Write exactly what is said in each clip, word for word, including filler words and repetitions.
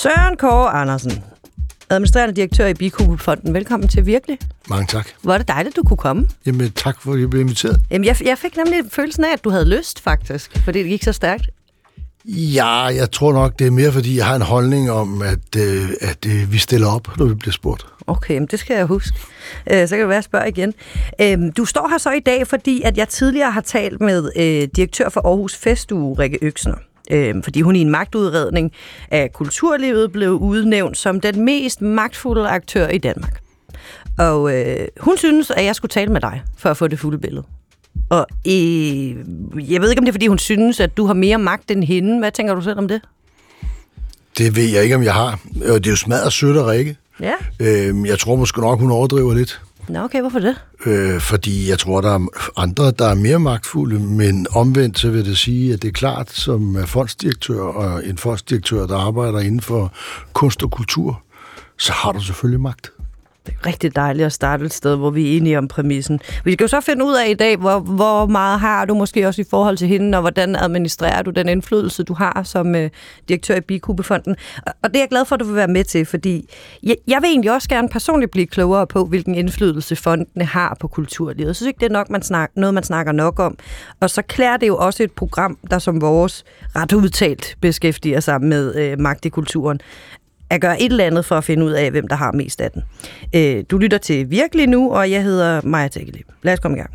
Søren Kåre Andersen, administrerende direktør i Bikubefonden. Velkommen til Virkelig. Mange tak. Hvor er det dejligt, du kunne komme. Jamen tak, for at jeg blev inviteret. Jamen, jeg, jeg fik nemlig følelsen af, at du havde lyst, faktisk, fordi det gik så stærkt. Ja, jeg tror nok, det er mere, fordi jeg har en holdning om, at, øh, at øh, vi stiller op, når vi bliver spurgt. Okay, men det skal jeg huske. Øh, så kan det være, at spørge igen. Øh, du står her så i dag, fordi at jeg tidligere har talt med øh, direktør for Aarhus Festuge, Rikke Øksner. Øh, fordi hun i en magtudredning af kulturlivet blev udnævnt som den mest magtfulde aktør i Danmark. Og øh, hun synes, at jeg skulle tale med dig, for at få det fulde billede. Og øh, jeg ved ikke, om det er, fordi hun synes, at du har mere magt end hende. Hvad tænker du selv om det? Det ved jeg ikke, om jeg har. Det er jo smadret sødt af Rikke. Ja. Øh, jeg tror måske nok, hun overdriver lidt. Nå, okay, hvorfor det? Øh, fordi jeg tror, der er andre, der er mere magtfulde, men omvendt så vil det sige, at det er klart, som fondsdirektør og en fondsdirektør, der arbejder inden for kunst og kultur, så har du selvfølgelig magt. Det er rigtig dejligt at starte et sted, hvor vi er enige om præmissen. Vi skal jo så finde ud af i dag, hvor, hvor meget har du måske også i forhold til hende, og hvordan administrerer du den indflydelse, du har som øh, direktør i Bikubefonden. Og, og det er jeg glad for, at du vil være med til, fordi jeg, jeg vil egentlig også gerne personligt blive klogere på, hvilken indflydelse fondene har på kulturlivet. Jeg synes ikke, det er nok, man snak, noget, man snakker nok om. Og så klæder det jo også et program, der som vores ret udtalt beskæftiger sig med øh, magt i kulturen, at gøre et eller andet for at finde ud af, hvem der har mest af den. Øh, du lytter til Virkelig nu, og jeg hedder Maja Tegelib. Lad os komme i gang.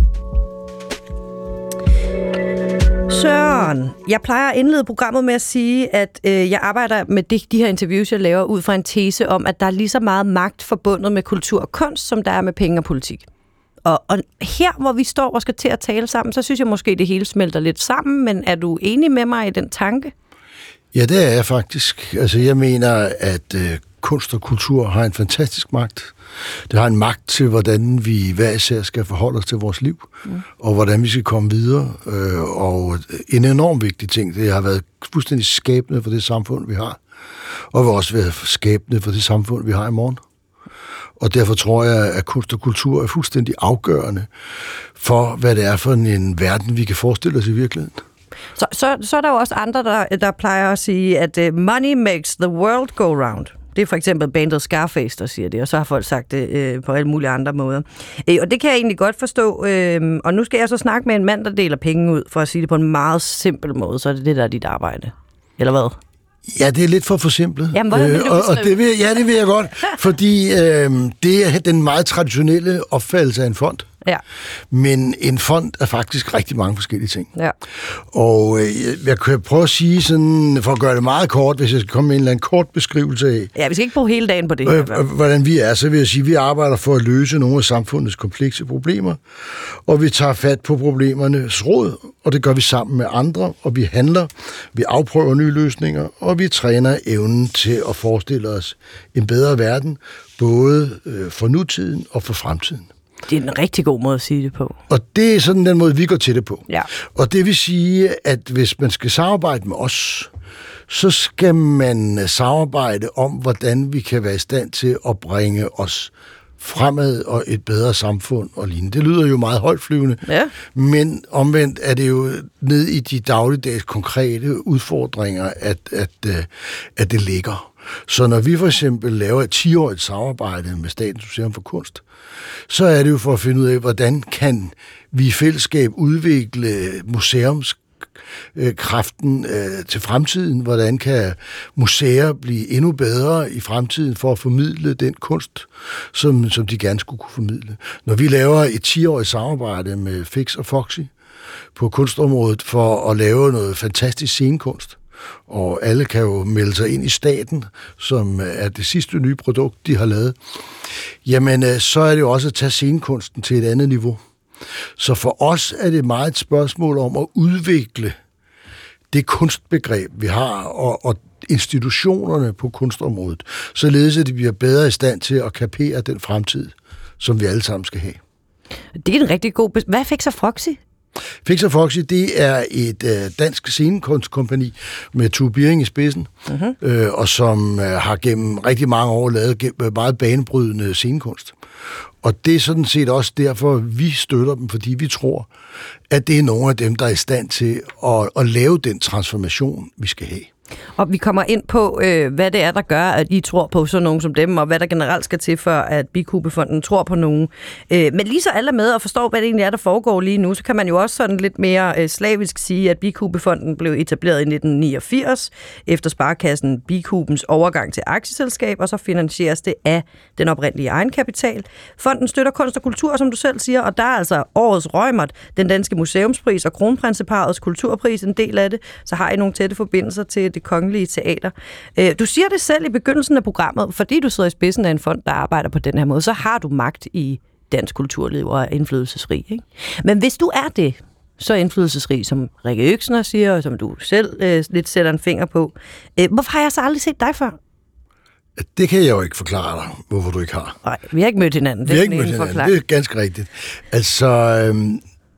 Søren, jeg plejer at indlede programmet med at sige, at øh, jeg arbejder med de, de her interviews, jeg laver, ud fra en tese om, at der er lige så meget magt forbundet med kultur og kunst, som der er med penge og politik. Og, og her, hvor vi står og skal til at tale sammen, så synes jeg måske, det hele smelter lidt sammen, men er du enig med mig i den tanke? Ja, det er jeg faktisk. Altså, jeg mener, at øh, kunst og kultur har en fantastisk magt. Det har en magt til, hvordan vi hver især skal forholde os til vores liv, mm. og hvordan vi skal komme videre. Øh, og en enorm vigtig ting, det har været fuldstændig skabende for det samfund, vi har, og vil også være skabende for det samfund, vi har i morgen. Og derfor tror jeg, at kunst og kultur er fuldstændig afgørende for, hvad det er for en verden, vi kan forestille os i virkeligheden. Så, så, så er der jo også andre, der, der plejer at sige, at uh, money makes the world go round. Det er for eksempel bandet Scarface, der siger det, og så har folk sagt det øh, på alle mulige andre måder. Øh, og det kan jeg egentlig godt forstå. Øh, og nu skal jeg så snakke med en mand, der deler penge ud, for at sige det på en meget simpel måde. Så er det det, der er dit arbejde. Eller hvad? Ja, det er lidt for forsimplet. Jamen, hvordan vil du øh, og, og det vil, ja, det vil jeg godt, fordi øh, det er den meget traditionelle opfattelse af en fond. Ja. Men en fond er faktisk rigtig mange forskellige ting. Ja. Og øh, jeg kan prøve at sige sådan, for at gøre det meget kort, hvis jeg skal komme med en eller anden kort beskrivelse af... Ja, vi skal ikke bruge hele dagen på det. Øh, hvordan vi er, så vil jeg sige, at vi arbejder for at løse nogle af samfundets komplekse problemer, og vi tager fat på problemernes rod, og det gør vi sammen med andre, og vi handler, vi afprøver nye løsninger, og vi træner evnen til at forestille os en bedre verden, både øh, for nutiden og for fremtiden. Det er en rigtig god måde at sige det på. Og det er sådan den måde, vi går til det på. Ja. Og det vil sige, at hvis man skal samarbejde med os, så skal man samarbejde om, hvordan vi kan være i stand til at bringe os fremad og et bedre samfund og lignende. Det lyder jo meget højtflyvende, ja. Men omvendt er det jo ned i de dagligdags konkrete udfordringer, at, at, at det ligger. Så når vi for eksempel laver et ti-årigt samarbejde med Statens Museum for Kunst, så er det jo for at finde ud af, hvordan kan vi i fællesskab udvikle museumskraften øh, til fremtiden, hvordan kan museer blive endnu bedre i fremtiden for at formidle den kunst, som, som de gerne skulle kunne formidle. Når vi laver et ti-årigt samarbejde med Fix og Foxy på kunstområdet for at lave noget fantastisk scenekunst, og alle kan jo melde sig ind i Staten, som er det sidste nye produkt, de har lavet, jamen så er det jo også at tage scenekunsten til et andet niveau. Så for os er det meget et spørgsmål om at udvikle det kunstbegreb, vi har, og, og institutionerne på kunstområdet, således at de bliver bedre i stand til at kapere den fremtid, som vi alle sammen skal have. Det er en rigtig god... Bes- Hvad fik så Foxy? Fix og Foxy, det er et øh, dansk scenekunstkompagni med Tue Biering i spidsen, uh-huh. øh, og som øh, har gennem rigtig mange år lavet gennem meget banebrydende scenekunst. Og det er sådan set også derfor, vi støtter dem, fordi vi tror, at det er nogle af dem, der er i stand til at, at lave den transformation, vi skal have. Og vi kommer ind på, øh, hvad det er, der gør, at I tror på sådan nogen som dem, og hvad der generelt skal til, for at Bikubefonden tror på nogen. Øh, men lige så alle er med og forstår, hvad det egentlig er, der foregår lige nu, så kan man jo også sådan lidt mere øh, slavisk sige, at Bikubefonden blev etableret i nitten niogfirs, efter Sparekassen Bikubens overgang til aktieselskab, og så finansieres det af den oprindelige egenkapital. Fonden støtter kunst og kultur, som du selv siger, og der er altså årets Reumert, den danske museumspris og kronprinseparets kulturpris, en del af det, så har I nogle tætte forbindelser til det kongelige teater. Du siger det selv i begyndelsen af programmet, fordi du sidder i spidsen af en fond, der arbejder på den her måde, så har du magt i dansk kulturliv og er indflydelsesrig. Ikke? Men hvis du er det, så indflydelsesrig, som Rikke Øksner siger, og som du selv øh, lidt sætter en finger på, øh, hvorfor har jeg så aldrig set dig før? Det kan jeg jo ikke forklare dig, hvorfor du ikke har. Nej, vi har ikke mødt hinanden. Vi har ikke mødt hinanden, det er ganske rigtigt. Altså, øhm,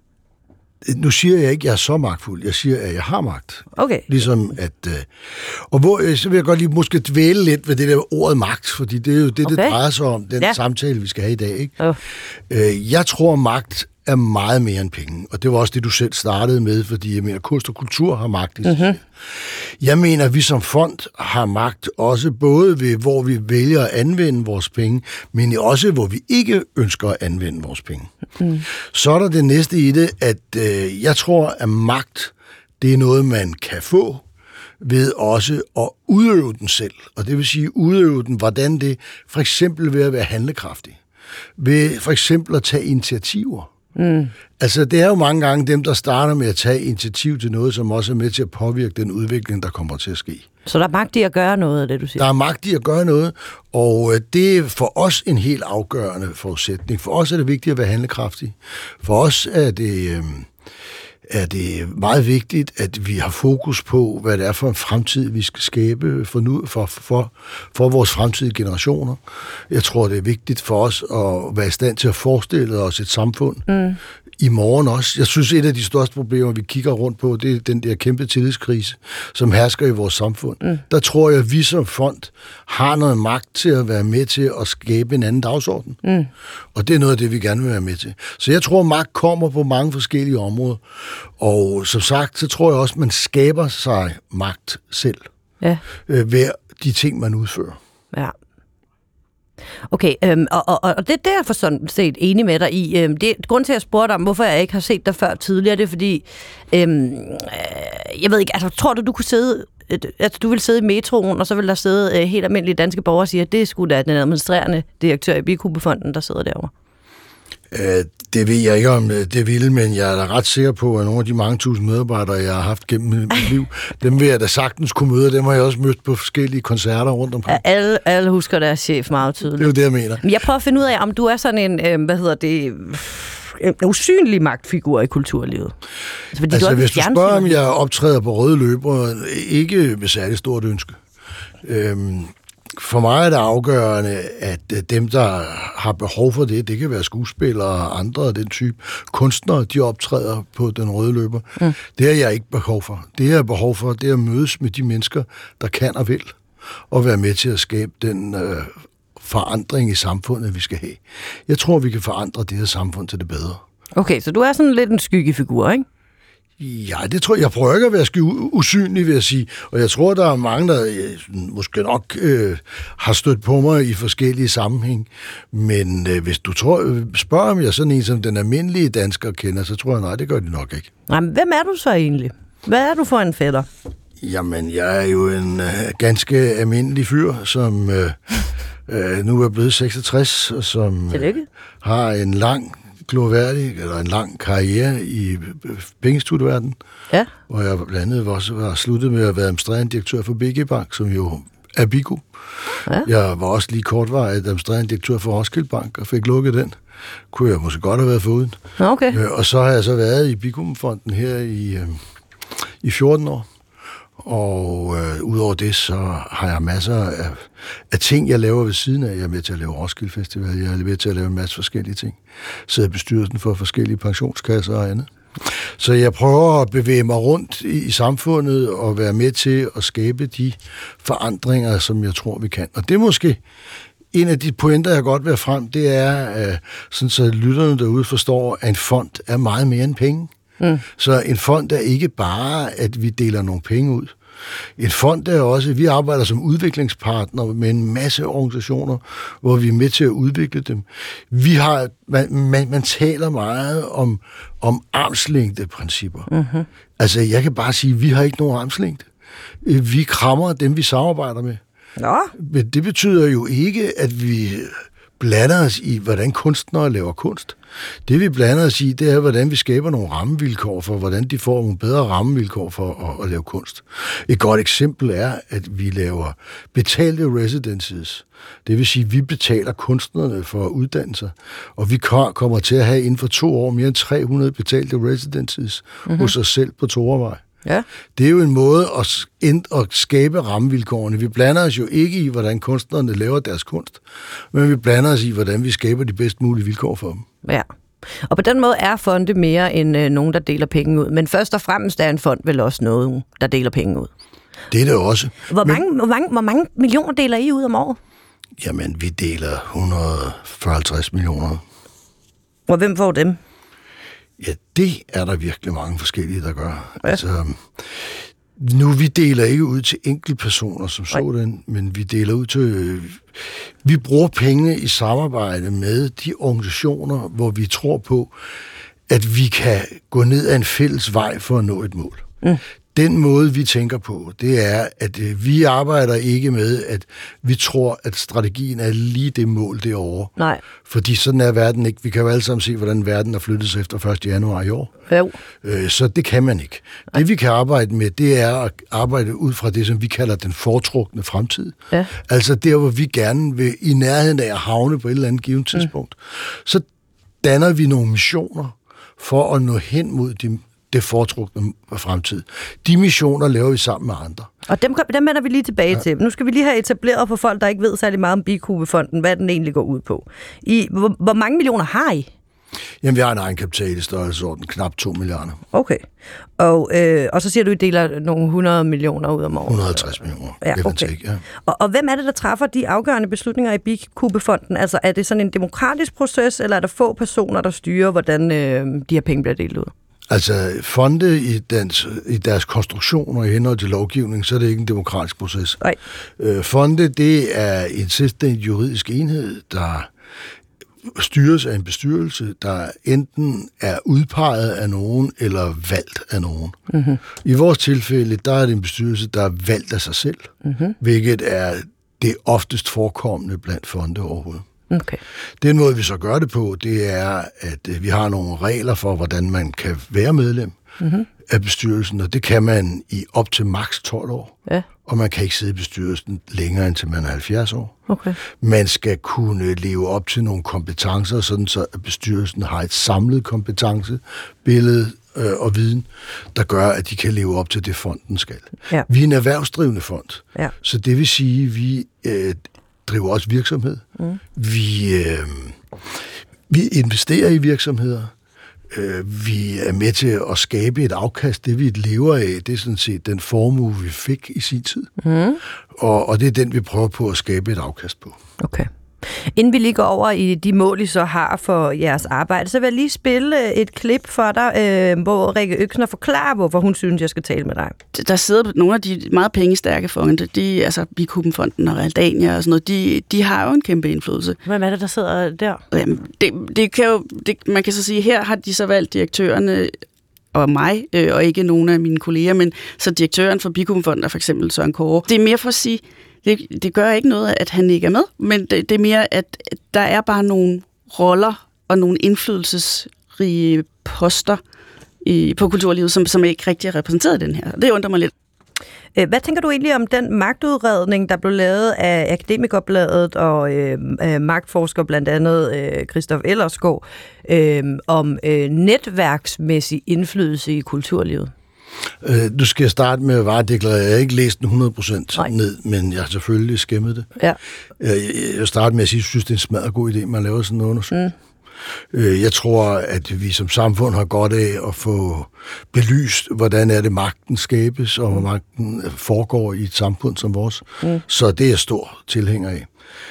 nu siger jeg ikke, at jeg er så magtfuld. Jeg siger, at jeg har magt. Okay. Ligesom at... Øh, og hvor, så vil jeg godt lige måske dvæle lidt ved det der ordet magt, fordi det er jo det, okay. det drejer sig om, den ja. samtale, vi skal have i dag. Ikke? Oh. Øh, jeg tror, magt er meget mere end penge. Og det var også det, du selv startede med, fordi jeg mener, kunst og kultur har magt i sig selv. Jeg mener, at vi som fond har magt også både ved, hvor vi vælger at anvende vores penge, men også, hvor vi ikke ønsker at anvende vores penge. Mm. Så er der det næste i det, at øh, jeg tror, at magt, det er noget, man kan få ved også at udøve den selv. Og det vil sige udøve den, hvordan det for eksempel ved at være handlekraftig. Ved for eksempel at tage initiativer. Mm. Altså, det er jo mange gange dem, der starter med at tage initiativ til noget, som også er med til at påvirke den udvikling, der kommer til at ske. Så der er magt i at gøre noget af det, du siger? Der er magt i at gøre noget, og det er for os en helt afgørende forudsætning. For os er det vigtigt at være handlekraftig. For os er det... Øh, er det meget vigtigt, at vi har fokus på, hvad det er for en fremtid, vi skal skabe for, nu, for, for, for vores fremtidige generationer. Jeg tror, det er vigtigt for os at være i stand til at forestille os et samfund mm. i morgen også. Jeg synes, et af de største problemer, vi kigger rundt på, det er den der kæmpe tillidskrise, som hersker i vores samfund. Mm. Der tror jeg, at vi som fond har noget magt til at være med til at skabe en anden dagsorden. Mm. Og det er noget af det, vi gerne vil være med til. Så jeg tror, at magt kommer på mange forskellige områder. Og som sagt, så tror jeg også, at man skaber sig magt selv ja. øh, ved de ting, man udfører. Ja. Okay, øhm, og, og, og det er derfor sådan set enig med dig i. Øhm, det er grund til, at jeg spurgte om, hvorfor jeg ikke har set dig før tidligere, det er fordi, øhm, øh, jeg ved ikke, altså tror du, du kunne sidde, øh, altså du vil sidde i metroen, og så vil der sidde øh, helt almindelige danske borgere og sige, at det er sgu da den administrerende direktør i Bikubefonden, der sidder derovre? Øh, det ved jeg ikke, om det vil, men jeg er da ret sikker på, at nogle af de mange tusind medarbejdere, jeg har haft gennem mit liv, dem vil jeg da sagtens kunne møde, dem har jeg også mødt på forskellige koncerter rundt omkring. Alle, alle husker deres chef meget tydeligt. Det er jo det, jeg mener. Men jeg prøver at finde ud af, om du er sådan en, øh, hvad hedder det, en usynlig magtfigur i kulturlivet. Altså, fordi altså du hvis du spørger, om jeg optræder på røde løber, ikke med særlig stort ønske. Øhm, For mig er det afgørende, at dem, der har behov for det, det kan være skuespillere og andre af den type kunstnere, de optræder på den røde løber. Mm. Det har jeg ikke behov for. Det jeg har behov for, det er at mødes med de mennesker, der kan og vil, og være med til at skabe den øh, forandring i samfundet, vi skal have. Jeg tror, vi kan forandre det her samfund til det bedre. Okay, så du er sådan lidt en skyggefigur, ikke? Ja, det tror jeg. Jeg prøver ikke at være sky usynlig, vil jeg sige. Og jeg tror, der er mange, der øh, måske nok øh, har stødt på mig i forskellige sammenhæng. Men øh, hvis du tror, spørger, om jeg sådan en, som den almindelige dansker kender, så tror jeg, nej, det gør de nok ikke. Jamen, hvem er du så egentlig? Hvad er du for en fætter? Jamen, jeg er jo en øh, ganske almindelig fyr, som øh, øh, nu er blevet seksogtres, og som øh, har en lang gloværdig, eller en lang karriere i pengeinstitutverdenen, ja. Hvor jeg blandt andet også var sluttet med at være administrerende direktør for B G Bank, som jo er Biku. Ja. Jeg var også lige kortvarigt administrerende direktør for Roskilde Bank, og fik lukket den. Kunne jeg måske godt have været foruden. Okay. Og så har jeg så været i Bikubefonden her i, øh, i fjorten år. Og øh, udover det, så har jeg masser af, af ting, jeg laver ved siden af. Jeg er med til at lave Roskilde Festival, jeg er med til at lave en masse forskellige ting. Sidder i bestyrelsen for forskellige pensionskasser og andet. Så jeg prøver at bevæge mig rundt i, i samfundet og være med til at skabe de forandringer, som jeg tror, vi kan. Og det er måske en af de pointer, jeg godt vil have frem, det er, øh, sådan så lytterne derude forstår, at en fond er meget mere end penge. Mm. Så en fond er ikke bare, at vi deler nogle penge ud. En fond er også, vi arbejder som udviklingspartner med en masse organisationer, hvor vi er med til at udvikle dem. Vi har, man, man, man taler meget om, om armslængdeprincipper. Mm-hmm. Altså, jeg kan bare sige, at vi har ikke nogen armslængde. Vi krammer dem, vi samarbejder med. Nå. Men det betyder jo ikke, at vi blander os i, hvordan kunstnere laver kunst. Det vi blander os i, det er, hvordan vi skaber nogle rammevilkår for, hvordan de får nogle bedre rammevilkår for at, at lave kunst. Et godt eksempel er, at vi laver betalte residencies. Det vil sige, at vi betaler kunstnerne for uddannelser, og vi kommer til at have inden for to år mere end tre hundrede betalte residencies mm-hmm. hos os selv på Torevej. Ja. Det er jo en måde at, at skabe rammevilkårene. Vi blander os jo ikke i, hvordan kunstnerne laver deres kunst, men vi blander os i, hvordan vi skaber de bedst mulige vilkår for dem. Ja, og på den måde er fonde mere end øh, nogen, der deler penge ud. Men først og fremmest er en fond vel også noget, der deler penge ud. Det er det også. Hvor mange, men, hvor mange, hvor mange millioner deler I ud om året? Jamen, vi deler et hundrede og fyrre millioner. Og hvem får dem? Ja, det er der virkelig mange forskellige, der gør. Ja. Altså, nu, vi deler ikke ud til enkeltpersoner som sådan, men vi deler ud til... Vi bruger penge i samarbejde med de organisationer, hvor vi tror på, at vi kan gå ned ad en fælles vej for at nå et mål. Mm. Den måde, vi tænker på, det er, at vi arbejder ikke med, at vi tror, at strategien er lige det mål derovre. Nej. Fordi sådan er verden ikke. Vi kan jo alle sammen se, hvordan verden er flyttet sig efter første januar i år. Jo. Så det kan man ikke. Nej. Det, vi kan arbejde med, det er at arbejde ud fra det, som vi kalder den foretrukne fremtid. Ja. Altså der, hvor vi gerne vil i nærheden af at havne på et eller andet givet tidspunkt. Mm. Så danner vi nogle missioner for at nå hen mod de det foretrukne fremtid. De missioner laver vi sammen med andre. Og dem, dem vender vi lige tilbage ja. til. Nu skal vi lige have etableret for folk, der ikke ved særlig meget om Bikubefonden, hvad den egentlig går ud på. I, hvor, hvor mange millioner har I? Jamen, vi har en egenkapital i størrelsesorden, knap to milliarder. Okay. Og, øh, og så siger du, at I deler nogle hundrede millioner ud om året? et hundrede og tres millioner. Ja, okay. Take, ja. Og, og hvem er det, der træffer de afgørende beslutninger i Bikubefonden? Altså, er det sådan en demokratisk proces, eller er der få personer, der styrer, hvordan øh, de her penge bliver delt ud? Altså, fonde i, dens, i deres konstruktioner i henhold til lovgivning, så er det ikke en demokratisk proces. Nej. Øh, fonde, det er en selvstændig juridisk enhed, der styres af en bestyrelse, der enten er udpeget af nogen eller valgt af nogen. Mm-hmm. I vores tilfælde, der er det en bestyrelse, der er valgt af sig selv, mm-hmm. hvilket er det oftest forekommende blandt fonde overhovedet. Okay. Den måde, vi så gør det på, det er, at vi har nogle regler for, hvordan man kan være medlem mm-hmm. af bestyrelsen, og det kan man i op til maks tolv år. Ja. Og man kan ikke sidde i bestyrelsen længere, end til man er halvfjerds år. Okay. Man skal kunne leve op til nogle kompetencer, sådan så at bestyrelsen har et samlet kompetencebillede øh, og viden, der gør, at de kan leve op til det, fonden skal. Ja. Vi er en erhvervsdrivende fond, ja. Så det vil sige, at vi øh, driver også virksomhed. Mm. Vi, øh, vi investerer i virksomheder. Øh, vi er med til at skabe et afkast. Det, vi lever af, det er sådan set den formue, vi fik i sin tid. Mm. Og, og det er den, vi prøver på at skabe et afkast på. Okay. Inden vi lige går over i de mål, I så har for jeres arbejde, så vil jeg lige spille et klip for dig, øh, hvor Rikke Øksner forklarer, hvorfor hun synes, jeg skal tale med dig. Der sidder nogle af de meget pengestærke fonde, de, altså Bikubenfonden og Realdania og sådan noget, de, de har jo en kæmpe indflydelse. Hvem er det, der sidder der? Jamen, det, det kan jo, det, man kan så sige, her har de så valgt direktørerne og mig, øh, og ikke nogen af mine kolleger, men så direktøren for Bikubenfonden er for eksempel Søren Kåre. Det er mere for at sige, Det, det gør ikke noget, at han ikke er med, men det, det er mere, at der er bare nogle roller og nogle indflydelsesrige poster i, på kulturlivet, som, som ikke rigtig er repræsenteret i den her. Det undrer mig lidt. Hvad tænker du egentlig om den magtudredning, der blev lavet af Akademikerbladet og øh, magtforsker blandt andet øh, Christoph Ellersgaard, øh, om øh, netværksmæssig indflydelse i kulturlivet? Øh, nu skal jeg starte med at varedeklarere. Jeg har ikke læst den hundrede procent ned, men jeg har selvfølgelig skæmmet det. Ja. Jeg, jeg vil starte med at sige, at jeg synes, det er en smadret god idé, man laver sådan en undersøgelse. Mm. Øh, jeg tror, at vi som samfund har godt af at få belyst, hvordan er det magten skabes, og hvor magten foregår i et samfund som vores. Mm. Så det er jeg stor tilhænger af.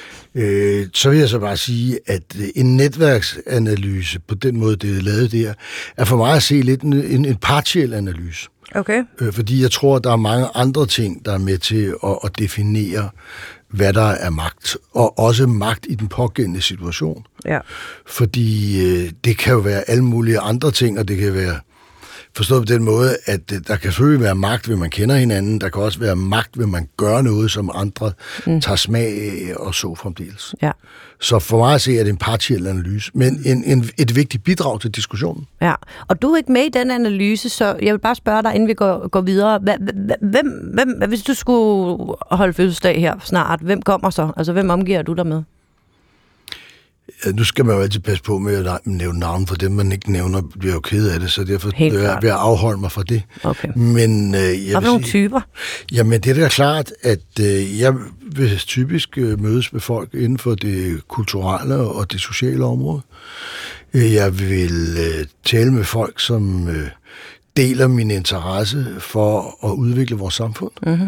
Øh, så vil jeg så bare sige, at en netværksanalyse, på den måde, det er lavet der, er for mig at se lidt en, en, en partiel analyse. Okay. Øh, fordi jeg tror, der er mange andre ting, der er med til at, at definere, hvad der er magt, og også magt i den pågældende situation. Ja. Fordi øh, det kan jo være alle mulige andre ting, og det kan være forstået på den måde, at der kan selvfølgelig være magt, ved man kender hinanden, der kan også være magt, ved man gør noget, som andre mm. tager smag af, og så fremdeles. Ja. Så for mig at se, er det en partiel analyse, men en, en, et vigtigt bidrag til diskussionen. Ja, og du er ikke med i den analyse, så jeg vil bare spørge dig, inden vi går, går videre. Hvem, hvem, hvis du skulle holde fødselsdag her snart, hvem kommer så? Altså, hvem omgiver du dig med? Ja, nu skal man jo altid passe på med at nævne navn, for dem, man ikke nævner, bliver jo ked af det, så derfor vil jeg ved at afholde mig fra det. Okay. Men, øh, jeg og vil nogle sige, typer? Jamen, det er da klart, at øh, jeg vil typisk øh, mødes med folk inden for det kulturelle og det sociale område. Jeg vil øh, tale med folk, som øh, deler min interesse for at udvikle vores samfund. Mm-hmm.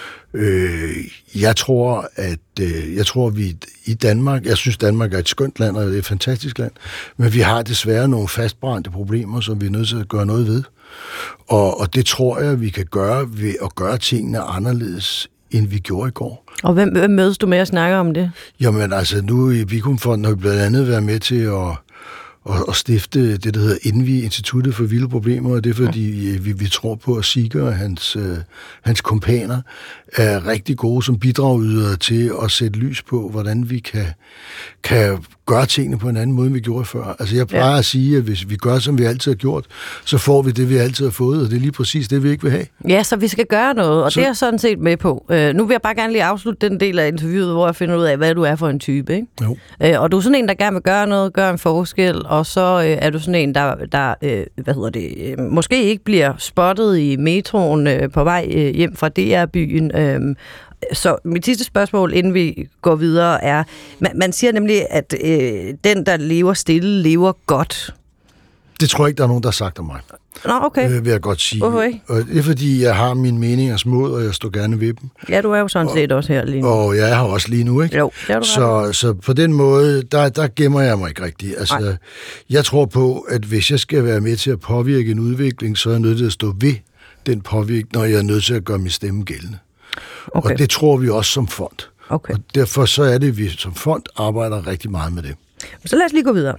Øh, jeg tror, at øh, jeg tror, vi i Danmark, jeg synes, Danmark er et skønt land, og det er et fantastisk land, men vi har desværre nogle fastbrændte problemer, som vi er nødt til at gøre noget ved. Og, og det tror jeg, vi kan gøre ved at gøre tingene anderledes, end vi gjorde i går. Og hvem, hvem mødes du med at snakke om det? Jamen altså, nu i Bikubenfonden har vi blandt andet været med til at og, og stifte det, der hedder Envi, Instituttet for Vilde Problemer, og det er fordi, vi, vi tror på, at Sigge og hans, øh, hans kompaner er rigtig gode som bidragydere til at sætte lys på, hvordan vi kan, kan gøre tingene på en anden måde, end vi gjorde før. Altså jeg plejer ja. at sige, at hvis vi gør, som vi altid har gjort, så får vi det, vi altid har fået, og det er lige præcis det, vi ikke vil have. Ja, så vi skal gøre noget, og så... det er jeg sådan set med på. Øh, nu vil jeg bare gerne lige afslutte den del af interviewet, hvor jeg finder ud af, hvad du er for en type, ikke? Jo. Øh, og du er sådan en, der gerne vil gøre noget, gøre en forskel, og så øh, er du sådan en, der, der øh, hvad hedder det, øh, måske ikke bliver spottet i metroen øh, på vej øh, hjem fra D R-byen. Øh, så mit sidste spørgsmål, inden vi går videre, er, man, man siger nemlig, at øh, den, der lever stille, lever godt. Det tror jeg ikke, der er nogen, der har sagt om mig. Nå, okay. Øh, vil jeg godt sige. Okay. Og det er, fordi jeg har mine meningers mod, og jeg står gerne ved dem. Ja, du er jo sådan set og, også her lige nu. Og jeg er her også lige nu, ikke? Jo, det er du så, så på den måde, der, der gemmer jeg mig ikke rigtigt. Altså, Ej. jeg tror på, at hvis jeg skal være med til at påvirke en udvikling, så er jeg nødt til at stå ved den påvirkning, når jeg er nødt til at gøre min stemme gældende. Okay. Og det tror vi også som fond. Okay. Og derfor så er det, at vi som fond arbejder rigtig meget med det. Så lad os lige gå videre.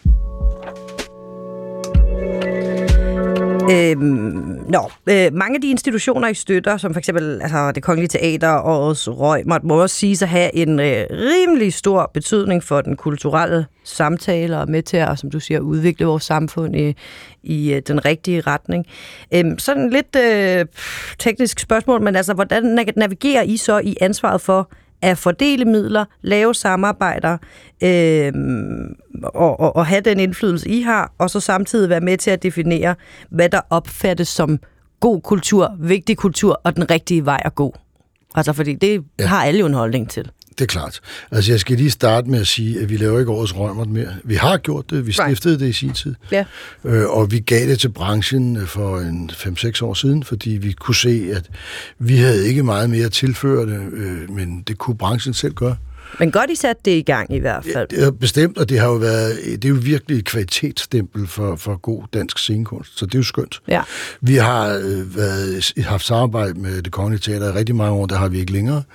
Øhm, nå, øh, mange af de institutioner, I støtter, som for eksempel altså, Det Kongelige Teater og Årets Reumert, må også siges at have en øh, rimelig stor betydning for den kulturelle samtale og med til at, som du siger, udvikle vores samfund i, i øh, den rigtige retning. Øhm, sådan lidt øh, teknisk spørgsmål, men altså, hvordan navigerer I så i ansvaret for at fordele midler, lave samarbejder øh, og, og, og have den indflydelse, I har, og så samtidig være med til at definere, hvad der opfattes som god kultur, vigtig kultur og den rigtige vej at gå. Altså, fordi det ja. har alle jo en holdning til. Det er klart. Altså, jeg skal lige starte med at sige, at vi laver ikke Årets Reumert mere. Vi har gjort det. Vi stiftede det i sin tid. Ja. Øh, og vi gav det til branchen for en fem seks år siden, fordi vi kunne se, at vi havde ikke meget mere at tilføre det, øh, men det kunne branchen selv gøre. Men godt, I satte det i gang i hvert fald. Ja, det er bestemt, og det har jo været, det er jo virkelig et kvalitetsstempel for, for god dansk scenekunst, så det er jo skønt. Ja. Vi har øh, været, haft samarbejde med Det Kongelige Teater i rigtig mange år, der har vi ikke længere.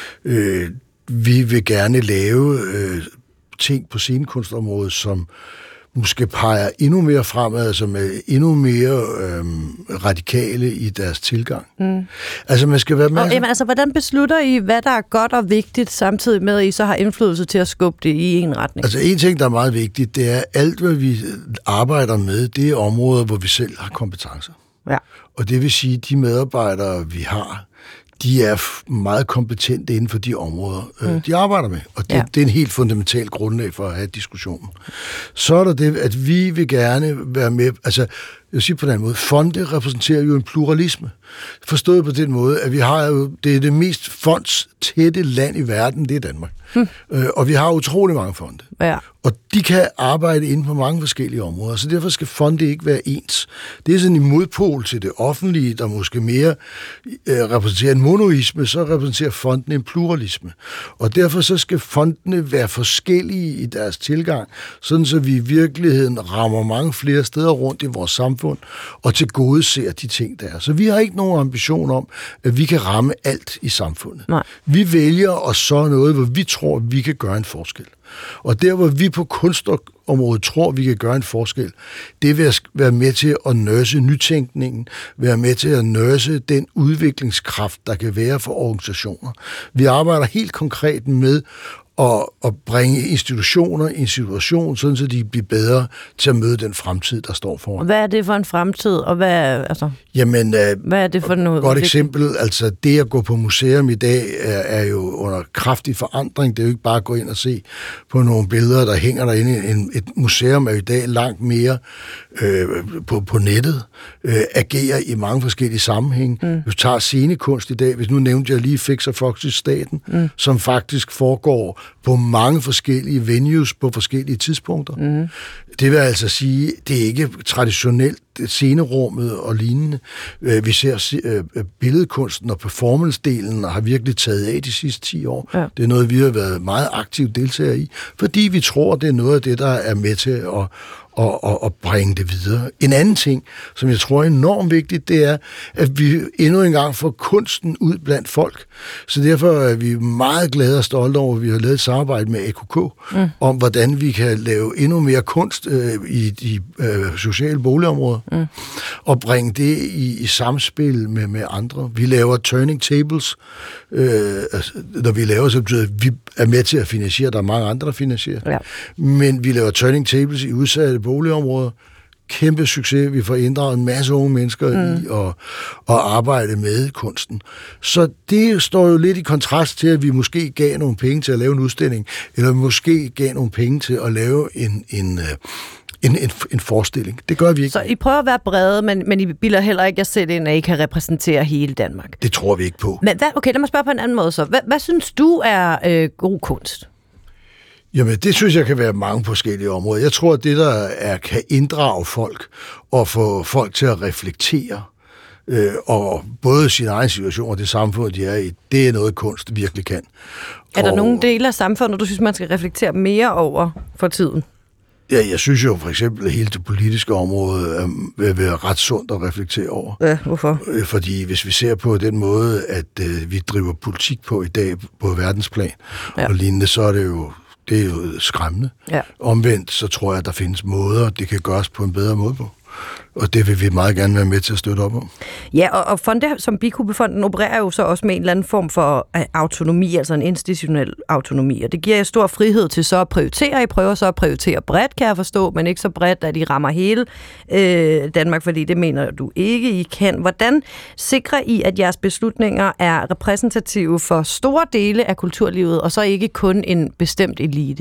Øh, Vi vil gerne lave øh, ting på scenekunstområdet, som måske peger endnu mere fremad, som er endnu mere øh, radikale i deres tilgang. Mm. Altså, man skal være med... Og, jamen, altså, hvordan beslutter I, hvad der er godt og vigtigt, samtidig med, at I så har indflydelse til at skubbe det i en retning? Altså, en ting, der er meget vigtigt, det er, alt, hvad vi arbejder med, det er områder, hvor vi selv har kompetencer. Ja. Og det vil sige, de medarbejdere, vi har, de er meget kompetente inden for de områder, mm. de arbejder med. Og det, ja. det er en helt fundamental grundlag for at have diskussionen. Så er der det, at vi vil gerne være med... Altså, jeg siger på den måde, fonde repræsenterer jo en pluralisme. Forstået på den måde, at vi har jo... Det er det mest fondstætte land i verden, det er Danmark. Hmm. Øh, og vi har utrolig mange fonde. Ja. Og de kan arbejde inden på mange forskellige områder, så derfor skal fonde ikke være ens. Det er sådan en modpol til det offentlige, der måske mere øh, repræsenterer en monoisme, så repræsenterer fonden en pluralisme. Og derfor så skal fondene være forskellige i deres tilgang, sådan så vi i virkeligheden rammer mange flere steder rundt i vores samfund, samfund, og tilgodeser de ting, der er. Så vi har ikke nogen ambition om, at vi kan ramme alt i samfundet. Nej. Vi vælger at så noget, hvor vi tror, vi kan gøre en forskel. Og der, hvor vi på kunstområdet tror, vi kan gøre en forskel, det vil være med til at nørse nytænkningen, være med til at nørse den udviklingskraft, der kan være for organisationer. Vi arbejder helt konkret med og, og bringe institutioner i en situation, sådan så de bliver bedre til at møde den fremtid, der står foran. Hvad er det for en fremtid, og hvad er, altså, Jamen, øh, hvad er det for noget? Godt eksempel, altså det at gå på museum i dag er, er jo under kraftig forandring. Det er jo ikke bare at gå ind og se på nogle billeder, der hænger derinde. En, et museum er jo i dag langt mere øh, på, på nettet, øh, agerer i mange forskellige sammenhænge. Mm. Hvis du tager scenekunst i dag, hvis nu nævnte jeg lige Fix og Foxy Staten, mm. som faktisk foregår på mange forskellige venues på forskellige tidspunkter. Mm. Det vil altså sige, det er ikke traditionelt scenerummet og lignende. Vi ser billedkunsten og performance-delen har virkelig taget af de sidste ti år. Ja. Det er noget, vi har været meget aktivt deltagere i, fordi vi tror, det er noget af det, der er med til at Og, og, og bringe det videre. En anden ting, som jeg tror er enormt vigtigt, det er, at vi endnu engang får kunsten ud blandt folk. Så derfor er vi meget glade og stolte over, at vi har lavet et samarbejde med A K K mm. om, hvordan vi kan lave endnu mere kunst øh, i de øh, sociale boligområder mm. og bringe det i, i samspil med, med andre. Vi laver turning tables. Øh, altså, når vi laver, så betyder det, at vi er med til at finansiere. Der er mange andre, der finansierer. Ja. Men vi laver turning tables i udsatte boligområder. Kæmpe succes. Vi får inddraget en masse unge mennesker mm. i at, at arbejde med kunsten. Så det står jo lidt i kontrast til, at vi måske gav nogle penge til at lave en udstilling, eller måske gav nogle penge til at lave en, en, en, en, en forestilling. Det gør vi ikke. Så I prøver at være brede, men, men I bilder heller ikke jer selv ind, at I kan repræsentere hele Danmark? Det tror vi ikke på. Men hvad, okay, lad mig spørge på en anden måde så. Hvad, hvad synes du er øh, god kunst? Jamen, det synes jeg kan være mange forskellige områder. Jeg tror, at det, der er, kan inddrage folk og få folk til at reflektere, øh, og både sin egen situation og det samfund, de er i, det er noget, kunst virkelig kan. Er der og, nogle dele af samfundet, du synes, man skal reflektere mere over for tiden? Ja, jeg synes jo for eksempel, at hele det politiske område er, vil være ret sundt at reflektere over. Ja, hvorfor? Fordi hvis vi ser på den måde, at øh, vi driver politik på i dag på verdensplan ja. og lignende, så er det jo Det er jo skræmmende. Ja. Omvendt, så tror jeg, at der findes måder, det kan gøres på en bedre måde på. Og det vil vi meget gerne være med til at støtte op om. Ja, og, og fonde som Bikubenfonden opererer jo så også med en eller anden form for autonomi, altså en institutionel autonomi. Og det giver jer stor frihed til så at prioritere. I prøver så at prioritere bredt, kan jeg forstå, men ikke så bredt, at I rammer hele øh, Danmark, fordi det mener du ikke, I kan. Hvordan sikrer I, at jeres beslutninger er repræsentative for store dele af kulturlivet, og så ikke kun en bestemt elite?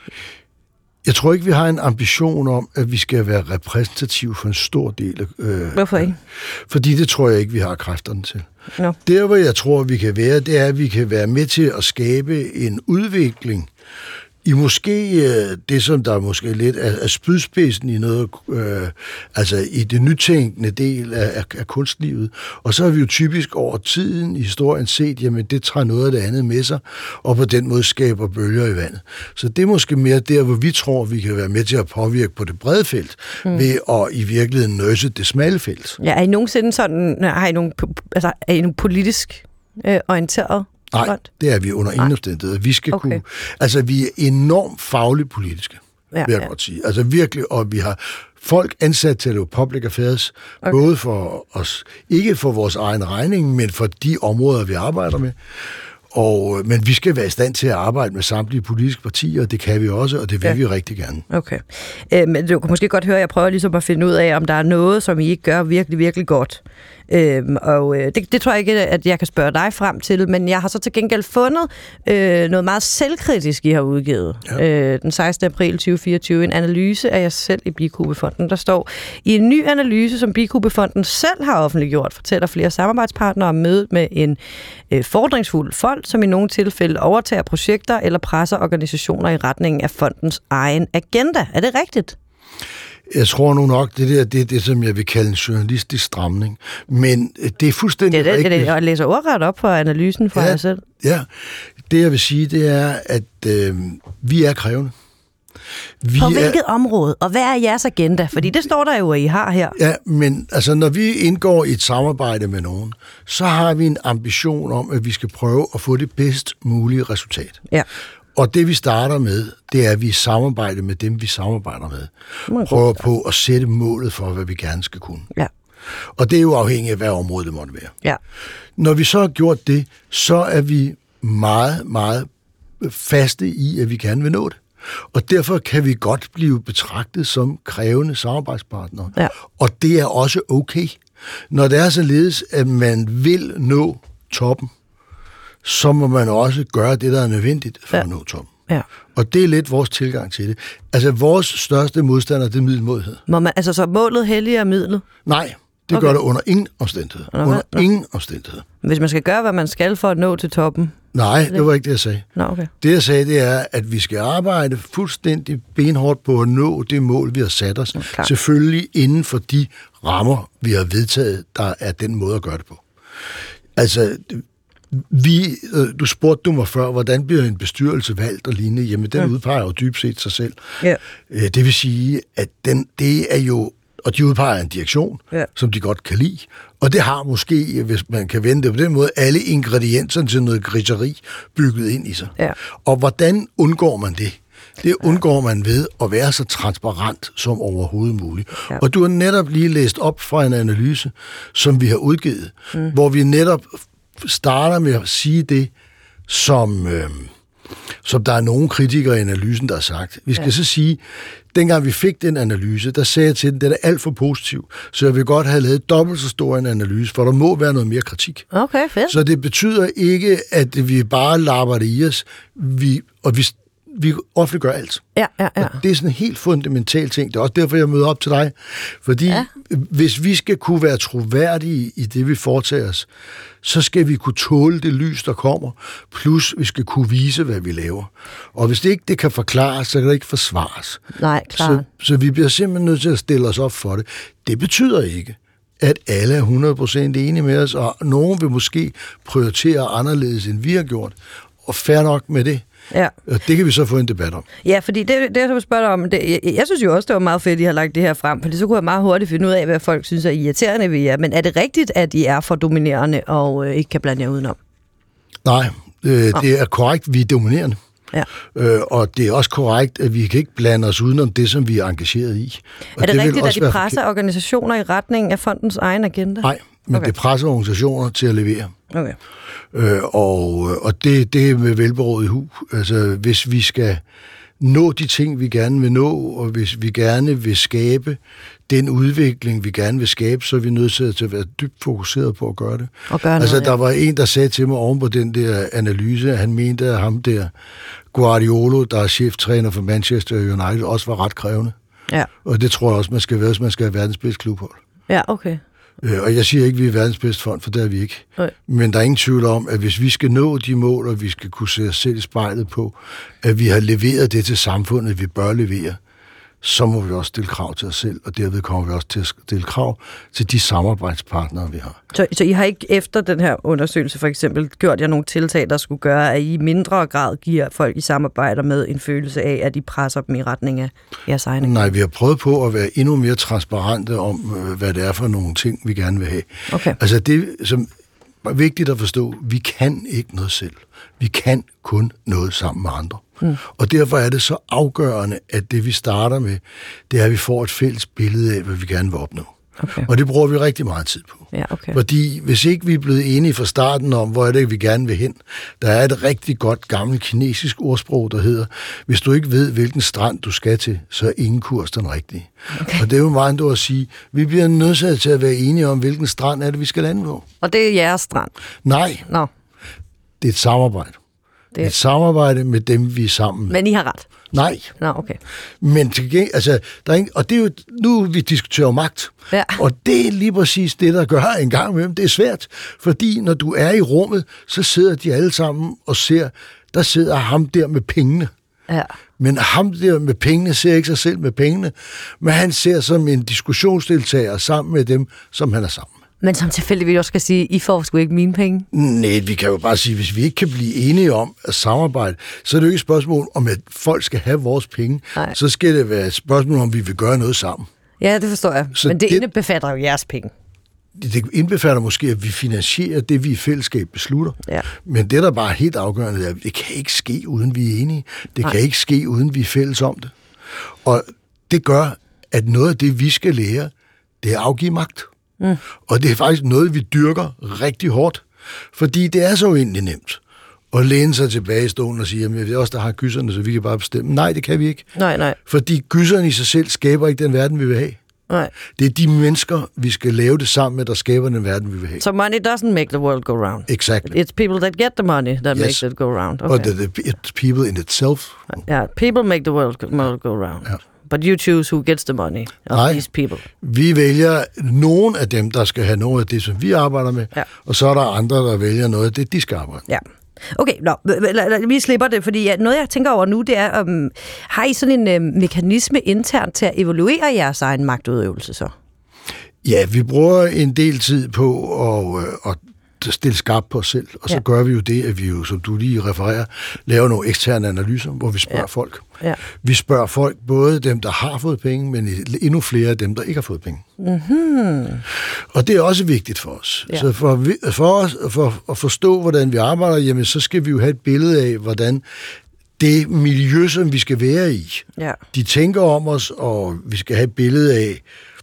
Jeg tror ikke, vi har en ambition om, at vi skal være repræsentative for en stor del af... Øh, Hvorfor ikke? Fordi det tror jeg ikke, vi har kræfterne til. No. Der, hvor jeg tror, vi kan være, det er, at vi kan være med til at skabe en udvikling i måske øh, det, som der måske lidt er, er spydspidsen i noget, øh, altså i det nytænkende del af, af, af kunstlivet. Og så har vi jo typisk over tiden i historien set, jamen det tager noget af det andet med sig, og på den måde skaber bølger i vandet. Så det er måske mere der, hvor vi tror, vi kan være med til at påvirke på det brede felt, mm. ved at i virkeligheden nøse det smalle felt. Ja, er I nogensinde sådan, har I nogen, altså, er I nogen politisk øh, orienteret? Nej, det er vi under ingen omstændigheder. Vi skal okay. kunne... Altså, vi er enormt fagligt politiske, ja, vil jeg ja. godt sige. Altså virkelig, og vi har folk ansat til at lave public affairs, okay. både for os, ikke for vores egen regning, men for de områder, vi arbejder med. Og, men vi skal være i stand til at arbejde med samtlige politiske partier, og det kan vi også, og det vil ja. vi rigtig gerne. Okay. Øh, men du kan måske godt høre, at jeg prøver ligesom at finde ud af, om der er noget, som I ikke gør virkelig, virkelig godt. Øhm, og øh, det, det tror jeg ikke, at jeg kan spørge dig frem til, men jeg har så til gengæld fundet øh, noget meget selvkritisk, I har udgivet. Ja. Øh, den sekstende april tyve fireogtyve, en analyse af jer selv i Bikubenfonden. Der står, i en ny analyse, som Bikubenfonden selv har offentliggjort, fortæller flere samarbejdspartnere om mødet med en øh, fordringsfuld fond, som i nogle tilfælde overtager projekter eller presser organisationer i retningen af fondens egen agenda. Er det rigtigt? Jeg tror nu nok, det der, det er det, som jeg vil kalde en journalistisk stramning. Men det er fuldstændig det er det, rigtigt. Det er det, jeg læser ordret op på analysen fra ja, jer selv. Ja, det jeg vil sige, det er, at øh, vi er krævende. Vi På hvilket er, område, og hvad er jeres agenda? Fordi det står der jo, at I har her. Ja, men altså, når vi indgår i et samarbejde med nogen, så har vi en ambition om, at vi skal prøve at få det bedst mulige resultat. Ja. Og det, vi starter med, det er, at vi samarbejder med dem, vi samarbejder med. Prøver på at sætte målet for, hvad vi gerne skal kunne. Ja. Og det er jo afhængigt af, hvad område det måtte være. Ja. Når vi så har gjort det, så er vi meget, meget faste i, at vi gerne vil nå det. Og derfor kan vi godt blive betragtet som krævende samarbejdspartnere. Ja. Og det er også okay. Når det er således, at man vil nå toppen, så må man også gøre det, der er nødvendigt for ja. at nå toppen. Ja. Og det er lidt vores tilgang til det. Altså, vores største modstander, det er middelmådighed. Må man, altså, så målet helliger midlet? Nej, det okay. gør det under ingen omstændighed. Nå, under nå. ingen omstændighed. Hvis man skal gøre, hvad man skal for at nå til toppen? Nej, det var ikke det, jeg sagde. Nå, okay. Det, jeg sagde, det er, at vi skal arbejde fuldstændig benhårdt på at nå det mål, vi har sat os. Ja, selvfølgelig inden for de rammer, vi har vedtaget, der er den måde at gøre det på. Altså, vi, du spurgte du mig før, hvordan bliver en bestyrelse valgt og lignende? Jamen, den ja. udpeger jo dybt set sig selv. Ja. Det vil sige, at den, det er jo, og de udpeger en direktion, ja. som de godt kan lide, og det har måske, hvis man kan vende det på den måde, alle ingredienserne til noget griseri bygget ind i sig. Ja. Og hvordan undgår man det? Det undgår man ved at være så transparent som overhovedet muligt. Ja. Og du har netop lige læst op fra en analyse, som vi har udgivet, mm. hvor vi netop starter med at sige det, som, øh, som der er nogle kritikere i analysen, der har sagt. Vi skal ja. så sige, dengang vi fik den analyse, der sagde jeg til den, den er alt for positiv, så jeg vil godt have lavet dobbelt så stor en analyse, for der må være noget mere kritik. Okay, fedt. Så det betyder ikke, at vi bare lapper det i os, vi, og vi Vi offentliggør alt. Ja, ja, ja. Og det er sådan en helt fundamental ting. Det er også derfor, jeg møder op til dig. Fordi ja. hvis vi skal kunne være troværdige i det, vi foretager os, så skal vi kunne tåle det lys, der kommer, plus vi skal kunne vise, hvad vi laver. Og hvis det ikke det kan forklares, så kan det ikke forsvares. Nej, klart. Så, så vi bliver simpelthen nødt til at stille os op for det. Det betyder ikke, at alle er hundrede procent enige med os, og nogen vil måske prioritere anderledes, end vi har gjort. Og fair nok med det. Ja. Det kan vi så få en debat om. Ja, fordi det, det jeg så vil spørge dig om, det, jeg, jeg synes jo også, det var meget fedt, at I har lagt det her frem, fordi så kunne jeg meget hurtigt finde ud af, hvad folk synes er irriterende ved jer. Men er det rigtigt, at I er for dominerende og øh, ikke kan blande jer udenom? Nej, øh, oh. det er korrekt, vi er dominerende. Ja. Øh, og det er også korrekt, at vi kan ikke blande os udenom det, som vi er engageret i. Og er det, det rigtigt, at de være... presser organisationer i retning af fondens egen agenda? Nej, men okay. det presser organisationer til at levere. Okay. Øh, og og det, det er med velberådet hu. Altså, hvis vi skal nå de ting, vi gerne vil nå, og hvis vi gerne vil skabe den udvikling, vi gerne vil skabe, så er vi nødt til at være dybt fokuseret på at gøre det. Og gøre altså, noget, ja. Der var en, der sagde til mig oven på den der analyse, at han mente, at ham der Guardiola, der er cheftræner for Manchester United, også var ret krævende. Ja. Og det tror jeg også, man skal være, hvis man skal have verdens bedste klubhold. Ja, okay. Og jeg siger ikke, at vi er verdens bedste fond, for det er vi ikke. Nej. Men der er ingen tvivl om, at hvis vi skal nå de mål, og vi skal kunne se os selv i spejlet på, at vi har leveret det til samfundet, vi bør levere, så må vi også stille krav til os selv, og derved kommer vi også til at stille krav til de samarbejdspartnere, vi har. Så, så I har ikke efter den her undersøgelse for eksempel gjort jer nogle tiltag, der skulle gøre, at I i mindre grad giver folk, I samarbejder med, en følelse af, at de presser dem i retning af jeres egne? Nej, vi har prøvet på at være endnu mere transparente om, hvad det er for nogle ting, vi gerne vil have. Okay. Altså det, som er vigtigt at forstå, vi kan ikke noget selv. Vi kan kun noget sammen med andre. Mm. Og derfor er det så afgørende, at det vi starter med, det er, at vi får et fælles billede af, hvad vi gerne vil opnå. Okay. Og det bruger vi rigtig meget tid på. Ja, okay. Fordi hvis ikke vi er blevet enige fra starten om, hvor er det, vi gerne vil hen, der er et rigtig godt gammelt kinesisk ordsprog, der hedder, hvis du ikke ved, hvilken strand du skal til, så er ingen kurs den rigtige. Okay. Og det er jo meget endda at sige, vi bliver nødsaget til at være enige om, hvilken strand er det, vi skal lande på. Og det er jeres strand? Nej. Nå. Det er et samarbejde. Det er et samarbejde med dem, vi er sammen med. Men I har ret? Nej. Nå, okay. Men til gengæld, altså, der er ingen, og det er jo, nu vi diskuterer magt, ja. Og det er lige præcis det, der gør en gang imellem. Det er svært, fordi når du er i rummet, så sidder de alle sammen og ser, der sidder ham der med pengene. Ja. Men ham der med pengene ser ikke sig selv med pengene, men han ser som en diskussionsdeltager sammen med dem, som han er sammen med. Men som tilfældigvis også skal sige, I får sgu ikke mine penge. Nej, vi kan jo bare sige, hvis vi ikke kan blive enige om at samarbejde, så er det jo ikke et spørgsmål om, at folk skal have vores penge. Nej. Så skal det være et spørgsmål om, vi vil gøre noget sammen. Ja, det forstår jeg. Så Men det, det indbefatter jo jeres penge. Det indbefatter måske, at vi finansierer det, vi i fællesskab beslutter. Ja. Men det, der bare er helt afgørende, er, at det kan ikke ske, uden vi er enige. Det Nej. kan ikke ske, uden vi er fælles om det. Og det gør, at noget af det, vi skal lære, det er at afgive magt. Mm. Og det er faktisk noget, vi dyrker rigtig hårdt. Fordi det er så uendelig nemt at læne sig tilbage i stolen og sige, at det er os, der har gysserne, så vi kan bare bestemme. Nej, det kan vi ikke. Nej, nej. Fordi gysserne i sig selv skaber ikke den verden, vi vil have. Nej. Det er de mennesker, vi skal lave det sammen med, der skaber den verden, vi vil have. So money doesn't make the world go round. Exactly. It's people that get the money that yes. makes it go round. Okay. Og the, the, it's people in itself. Ja, yeah, people make the world go, world go round. Ja. But you choose who gets the money of Nej, these people. Vi vælger nogen af dem, der skal have noget af det, som vi arbejder med, ja. Og så er der andre, der vælger noget af det, de skal arbejde. Ja. Okay, nå, vi slipper det, fordi noget, jeg tænker over nu, det er, um, har I sådan en um, mekanisme internt til at evaluere jeres egen magtudøvelse så? Ja, vi bruger en del tid på at, at stille skarpt på os selv, og så ja. gør vi jo det, at vi jo, som du lige refererer, laver nogle eksterne analyser, hvor vi spørger ja. folk. Ja. Vi spørger folk, både dem, der har fået penge, men endnu flere af dem, der ikke har fået penge. Mm-hmm. Og det er også vigtigt for os. Ja. Så for, for, os, for at forstå, hvordan vi arbejder, jamen, så skal vi jo have et billede af, hvordan det miljø, som vi skal være i, ja. de tænker om os, og vi skal have et billede af,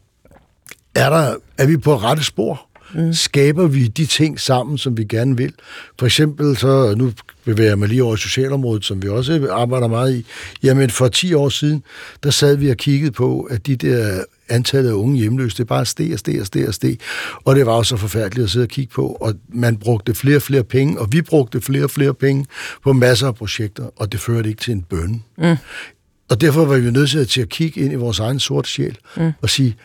er, der, er vi på rette spor? Mm. Skaber vi de ting sammen, som vi gerne vil? For eksempel, så nu bevæger jeg mig lige over i socialområdet, som vi også arbejder meget i. Jamen, for ti år siden, der sad vi og kiggede på, at de der antallet af unge hjemløse, det bare steg og steg og steg og steg. Og det var jo så forfærdeligt at sidde og kigge på. Og man brugte flere og flere penge, og vi brugte flere og flere penge på masser af projekter, og det førte ikke til en bønne. Mm. Og derfor var vi nødt til at kigge ind i vores egen sorte sjæl mm. og sige,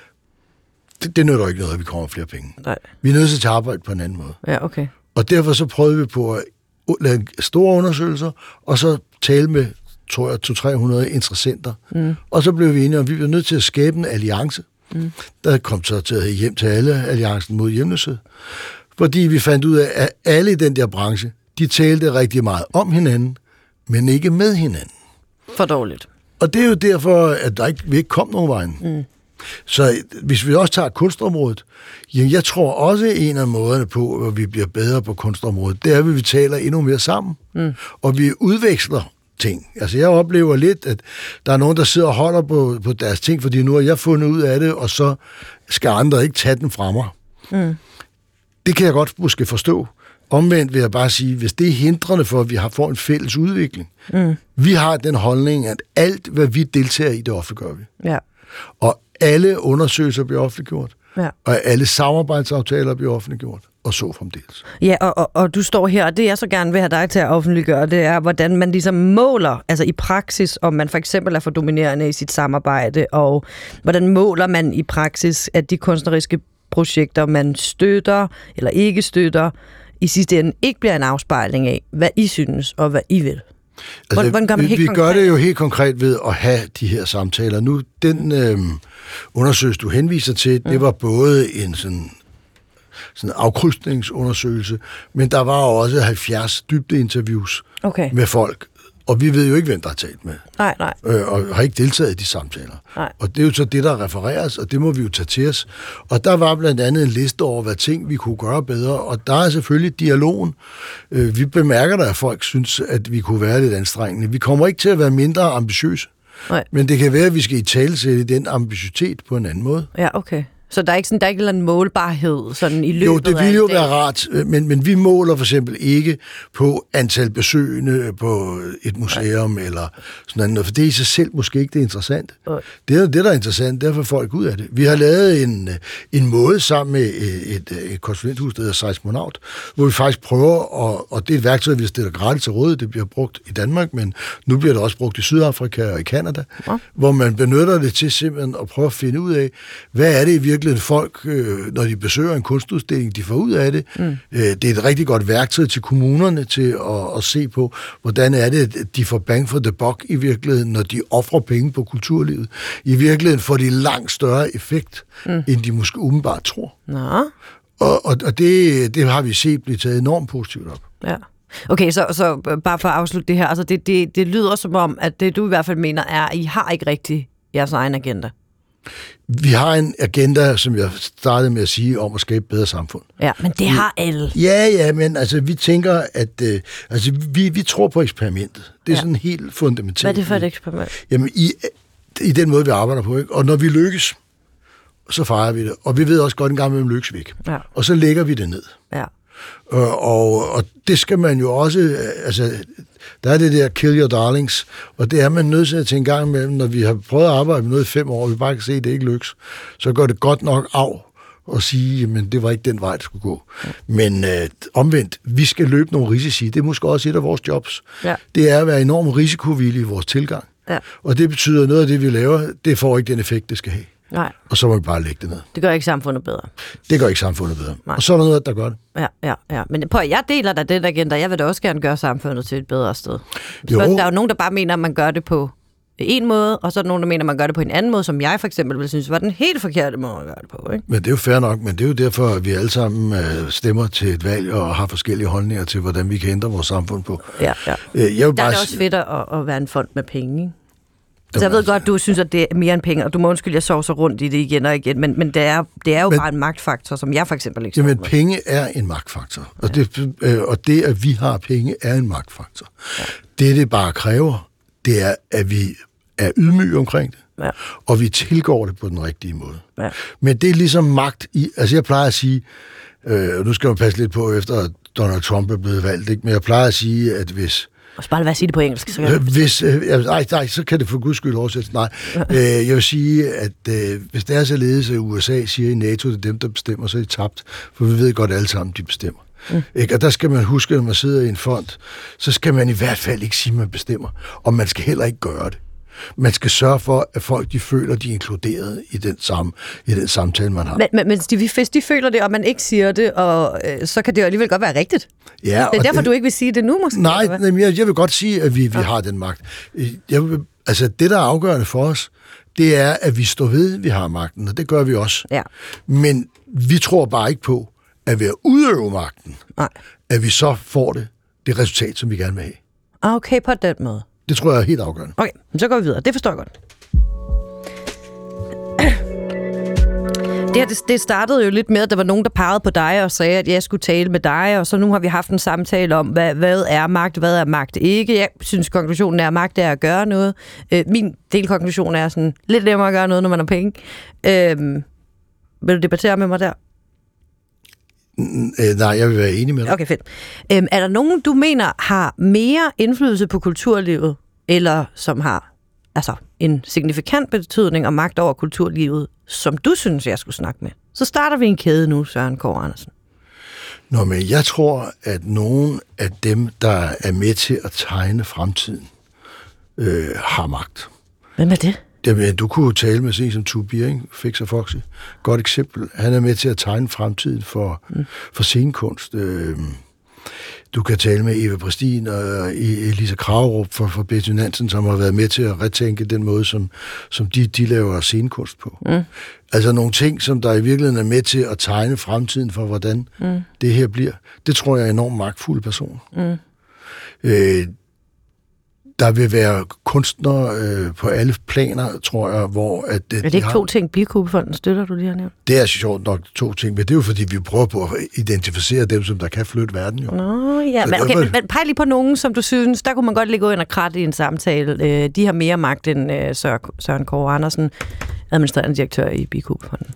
Det, det nytter ikke noget, at vi kommer flere penge. Nej. Vi er nødt til at arbejde på en anden måde. Ja, okay. Og derfor så prøvede vi på at lave store undersøgelser, og så tale med, tror jeg, to til tre hundrede interessenter. Mm. Og så blev vi enige om, at vi var nødt til at skabe en alliance. Mm. Der kom så til at hjem til alle alliancen mod hjemløshed. Fordi vi fandt ud af, at alle i den der branche, de talte rigtig meget om hinanden, men ikke med hinanden. For dårligt. Og det er jo derfor, at der ikke, vi ikke kom nogen vejen. Mm. Så hvis vi også tager kunstområdet, jamen jeg tror også, en af måderne på, hvor vi bliver bedre på kunstområdet, det er, at vi taler endnu mere sammen, mm. og vi udveksler ting. Altså jeg oplever lidt, at der er nogen, der sidder og holder på, på deres ting, fordi nu har jeg fundet ud af det, og så skal andre ikke tage den fra mig. Mm. Det kan jeg godt måske forstå. Omvendt vil jeg bare sige, hvis det er hindrende for, at vi har får en fælles udvikling, mm. vi har den holdning, at alt, hvad vi deltager i, det offentliggør vi. Ja. Og alle undersøgelser bliver offentliggjort, ja. og alle samarbejdsaftaler bliver offentliggjort, og så fremdeles. Ja, og, og, og du står her, og det jeg så gerne vil have dig til at offentliggøre, det er, hvordan man ligesom måler, altså i praksis, om man for eksempel er for dominerende i sit samarbejde, og hvordan måler man i praksis, at de kunstneriske projekter, man støtter eller ikke støtter, i sidste ende ikke bliver en afspejling af, hvad I synes og hvad I vil. Altså, hvordan gør man helt vi konkret? Gør det jo helt konkret ved at have de her samtaler. Nu, den øh, undersøgelse, du henviser til, mm. det var både en sådan, sådan afkrydsningsundersøgelse, men der var også halvfjerds dybdeinterviews okay. med folk. Og vi ved jo ikke, hvem der har talt med. Nej, nej. Øh, og har ikke deltaget i de samtaler. Nej. Og det er jo så det, der refereres, og det må vi jo tage til os. Og der var blandt andet en liste over, hvad ting vi kunne gøre bedre, og der er selvfølgelig dialogen. Øh, vi bemærker da, at folk synes, at vi kunne være lidt anstrengende. Vi kommer ikke til at være mindre ambitiøse, nej. Men det kan være, at vi skal i talesætte den ambitiøsitet på en anden måde. Ja, okay. Så der er ikke sådan, der er ikke en eller anden målbarhed sådan i løbet af Jo, det ville jo være rart, men, men vi måler for eksempel ikke på antal besøgende på et museum Nej. eller sådan noget, for det er i sig selv måske ikke det interessante. Nej. Det er det, der er interessant, derfor får folk ud af det. Vi har lavet en, en måde sammen med et, et, et konsulenthus, der hedder Seismonaut, hvor vi faktisk prøver, og, og det er et værktøj, vi stiller gratis til råd, det bliver brugt i Danmark, men nu bliver det også brugt i Sydafrika og i Canada, ja. hvor man benytter det til simpelthen at prøve at finde ud af, hvad er det i virkeligheden, folk, når de besøger en kunstudstilling, de får ud af det. Mm. Det er et rigtig godt værktøj til kommunerne til at, at se på, hvordan er det, at de får bang for the buck i virkeligheden, når de offrer penge på kulturlivet. I virkeligheden får de langt større effekt, mm. end de måske umiddelbart tror. Nå. Og, og, og det, det har vi set blive taget enormt positivt op. Ja. Okay, så, så bare for at afslutte det her, altså det, det, det lyder som om, at det du i hvert fald mener er, at I har ikke rigtig jeres egen agenda. Vi har en agenda, som jeg startede med at sige, om at skabe bedre samfund. Ja, men det har alle. Ja, ja, men altså, vi tænker, at øh, altså, vi, vi tror på eksperimentet. Det er ja. sådan helt fundamentalt. Hvad er det for et eksperiment? Jamen, i, i den måde, vi arbejder på, ikke? Og når vi lykkes, så fejrer vi det. Og vi ved også godt, en gang med lykkes vi ikke. Ja. Og så lægger vi det ned. Ja. Og, og, og det skal man jo også, altså, der er det der kill your darlings, og det er man nødt til at tænke en gang imellem, når vi har prøvet at arbejde med noget i fem år, og vi bare kan se, at det ikke lykkes, så går det godt nok af at sige, men det var ikke den vej, det skulle gå. Ja. Men øh, omvendt, vi skal løbe nogle risici, det er måske også et af vores jobs. Ja. Det er at være enormt risikovillige i vores tilgang. Ja. Og det betyder, at noget af det, vi laver, det får ikke den effekt, det skal have. Nej. Og så må vi bare lægge det ned. Det gør ikke samfundet bedre. Det gør ikke samfundet bedre. Nej. Og så er der noget, der gør det. Ja, ja, ja. Men på, jeg deler da den agenda. Jeg vil da også gerne gøre samfundet til et bedre sted. Jo. Der er jo nogen, der bare mener, at man gør det på en måde, og så er der nogen, der mener, at man gør det på en anden måde, som jeg for eksempel vil synes var den helt forkerte måde at gøre det på. Ikke? Men det er jo fair nok, men det er jo derfor, at vi alle sammen øh, stemmer til et valg og har forskellige holdninger til, hvordan vi kan ændre vores samfund på. Ja, ja. Øh, jeg vil der bare er det også fedt at, at være en fond med penge, ikke? Så jeg ved godt, du synes, at det er mere end penge, og du må undskylde, jeg sover så rundt i det igen og igen, men, men det, er, det er jo men, bare en magtfaktor, som jeg for eksempel ikke jamen, penge er en magtfaktor, og, ja. det, øh, og det, at vi har penge, er en magtfaktor. Ja. Det, det bare kræver, det er, at vi er ydmyge omkring det, ja. og vi tilgår det på den rigtige måde. Ja. Men det er ligesom magt i, altså jeg plejer at sige, øh, nu skal man passe lidt på, efter at Donald Trump er blevet valgt, ikke? Men jeg plejer at sige, at hvis Og så bare lad være at sige det på engelsk. Så kan hvis, øh, nej, nej, så kan det for guds skyld oversættes. Nej. øh, jeg vil sige, at øh, hvis det er så ledes, at U S A siger i NATO, det er dem, der bestemmer, så er de tabt. For vi ved godt alle sammen, de bestemmer. Mm. Ikke? Og der skal man huske, når man sidder i en fond, så skal man i hvert fald ikke sige, at man bestemmer. Og man skal heller ikke gøre det. Man skal sørge for, at folk de føler, de er inkluderet i den, samme, i den samtale, man har. Men, men, men de, hvis de føler det, og man ikke siger det, og, øh, så kan det jo alligevel godt være rigtigt. Ja, det er derfor, det, du ikke vil sige det nu, måske? Nej, nej jeg, jeg vil godt sige, at vi, vi ja. har den magt. Jeg vil, altså, det, der er afgørende for os, det er, at vi står ved, at vi har magten, og det gør vi også. Ja. Men vi tror bare ikke på, at ved at udøve magten, nej. at vi så får det, det resultat, som vi gerne vil have. Okay, på den måde. Det tror jeg er helt afgørende. Okay, så går vi videre. Det forstår jeg godt. Det, her, det startede jo lidt med, at der var nogen, der pegede på dig og sagde, at jeg skulle tale med dig, og så nu har vi haft en samtale om, hvad, hvad er magt, hvad er magt ikke. Jeg synes, konklusionen er, at magt er at gøre noget. Min delkonklusion er sådan, lidt nemmere at gøre noget, når man har penge. Øhm, vil du debattere med mig der? Nej, jeg vil være enig med dig. Okay, fedt. Øhm, er der nogen, du mener har mere indflydelse på kulturlivet, eller som har altså en signifikant betydning og magt over kulturlivet, som du synes, jeg skulle snakke med? Så starter vi en kæde nu, Søren Kåre Andersen. Nå, men jeg tror, at nogen af dem, der er med til at tegne fremtiden, øh, har magt. Hvem er det? Jamen, du kunne tale med sådan som Tobi, ikke? Fix og Foxy. Godt eksempel. Han er med til at tegne fremtiden for, mm. for scenekunst. Du kan tale med Eva Prestin og Elisa Kragerup for, for Betty Nansen, som har været med til at retænke den måde, som, som de, de laver scenekunst på. Mm. Altså nogle ting, som der i virkeligheden er med til at tegne fremtiden for, hvordan mm. det her bliver. Det tror jeg er enormt magtfulde personer. Mm. Øh, Der vil være kunstnere øh, på alle planer, tror jeg, hvor... At, er det ikke har... to ting, Bikubefonden støtter, du lige har nævnt? Det er sjovt nok to ting, men det er jo fordi, vi prøver på at identificere dem, som der kan flytte verden, jo. Nå, ja, men, okay, men, men peg lige på nogen, som du synes, der kunne man godt lige gå ind og kratte i en samtale. Øh, de har mere magt end øh, Søren Kåre Andersen, administrerende direktør i Bikubefonden.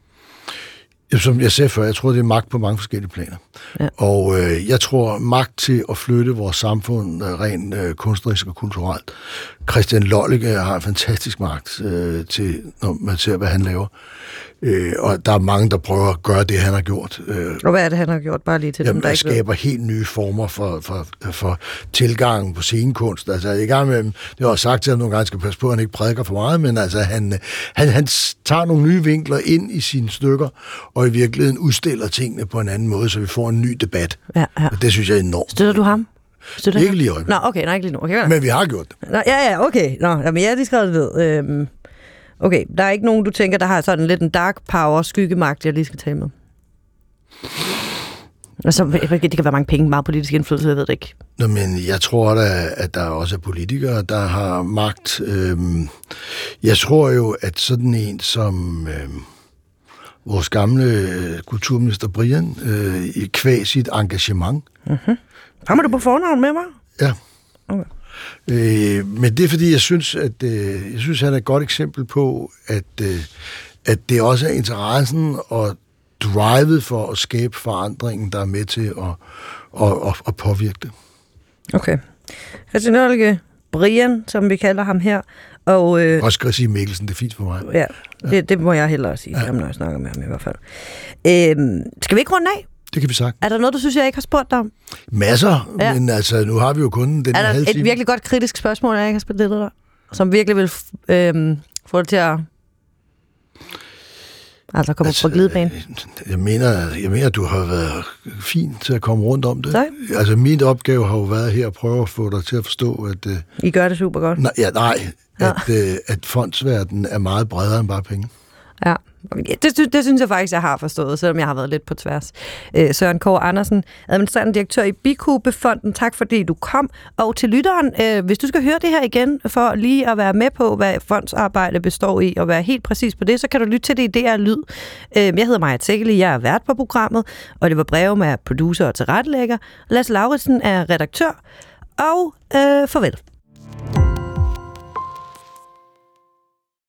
Som jeg sagde før, jeg tror, det er magt på mange forskellige planer. Ja. Og øh, jeg tror, magt til at flytte vores samfund øh, rent øh, kunstnerisk og kulturelt. Christian Lollicke har en fantastisk magt øh, til, når man ser, hvad han laver. Øh, og der er mange, der prøver at gøre det, han har gjort. Øh, og hvad er det, han har gjort? Bare lige til jamen, dem, der ikke skaber ved. Helt nye former for, for, for tilgangen på scenekunst. Altså, i gang med, det har jeg også sagt til ham nogle gange, skal passe på, at han ikke prædiker for meget, men altså, han, han, han tager nogle nye vinkler ind i sine stykker, og i virkeligheden udstiller tingene på en anden måde, så vi får en ny debat. Ja, ja. Og det synes jeg er enormt. Støtter du ham? Støtter ikke lige øjeblik. Nå, okay, nej, ikke lige nu. Okay, men vi har gjort det. Nå, ja, ja, okay. Nå, jamen, jeg har lige skrevet det ved. Øhm, okay, der er ikke nogen, du tænker, der har sådan lidt en dark power, skyggemagt, jeg lige skal tage med? Altså, det kan være mange penge, meget politisk indflydelse, jeg ved det ikke. Nå, men jeg tror da, at der også er politikere, der har magt. Øhm, jeg tror jo, at sådan en som øhm, vores gamle kulturminister Brian, øh, kvæg sit engagement. Mm-hmm. Kommer du på fornavn med mig? Ja. Okay. Øh, men det er fordi, jeg synes, at øh, jeg synes, han er et godt eksempel på, at, øh, at det også er interessen og drivet for at skabe forandringen, der er med til at, at, at, at påvirke det. Okay. Christian Nørlke, Brian, som vi kalder ham her, og... Øh, også skal jeg sige Mikkelsen, det er fint for mig. Ja, det, det må jeg hellere sige, ja. Når jeg snakker med ham i hvert fald. Øh, skal vi ikke runde af? Det kan vi sagt. Er der noget, du synes, jeg ikke har spurgt dig om? Masser, ja. Men altså, nu har vi jo kun den halve time. Er der et time. virkelig godt kritisk spørgsmål, jeg ikke har spillet dig, som virkelig vil øh, få dig til at... Altså komme altså, på glidebane? Jeg mener, jeg mener, du har været fin til at komme rundt om det. Nej. Altså, min opgave har jo været her at prøve at få dig til at forstå, at... Uh, I gør det super godt. Nej, ja, nej ja. At, uh, at fondsverdenen er meget bredere end bare penge. Ja, det, det synes jeg faktisk, jeg har forstået, selvom jeg har været lidt på tværs. Øh, Søren K. Andersen, administrerende direktør i Bikubefonden, tak fordi du kom. Og til lytteren, øh, hvis du skal høre det her igen, for lige at være med på, hvad fondsarbejde består i, og være helt præcis på det, så kan du lytte til det i D R Lyd. Øh, jeg hedder Maja Tekeli, jeg er vært på programmet, og det var Breve med producer og tilrettelægger. Lasse Lauritsen er redaktør, og øh, farvel.